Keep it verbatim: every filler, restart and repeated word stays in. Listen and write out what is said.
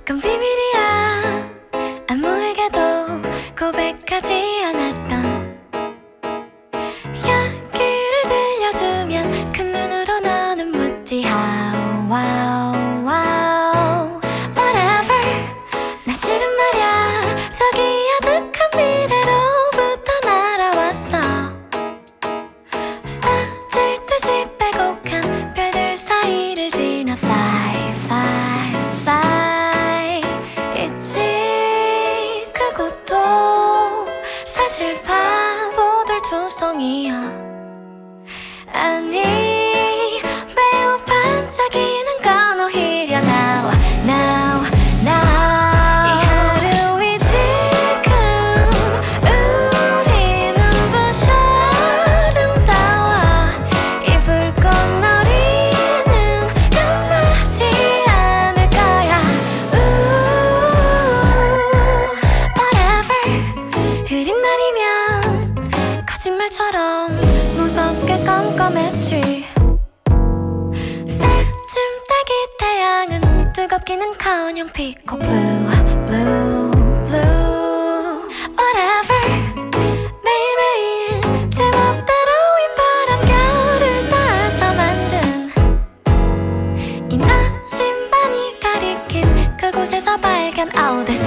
그건 비밀이야. 아무에게도 고백하지 않았던 이야기를 들려주면 큰 눈으로 너는 묻지 how wow wow whatever. 나 싫은 말야. 저기 아득한 미래로부터 날아왔어. 수다 질 듯이 빼곡한 별들 사이를 지나 fly fly fly. 있지 그곳도 사실 바보들 투성이야. 아니 매우 반짝이는 건 오히려 now now now. 이 하루이 지금 우리 눈부셔 아름다워. 이 불꽃놀이는 끝나지 않을 거야. Ooh, whatever. 흐린 날이면 거짓말처럼 무섭게 깜깜했지. 새쯤 따기 태양은 뜨겁기는커녕 피코 blue blue blue whatever. 매일매일 제멋대로인 바람결을 따서 만든 이 나침반이 가리킨 그곳에서 발견 all the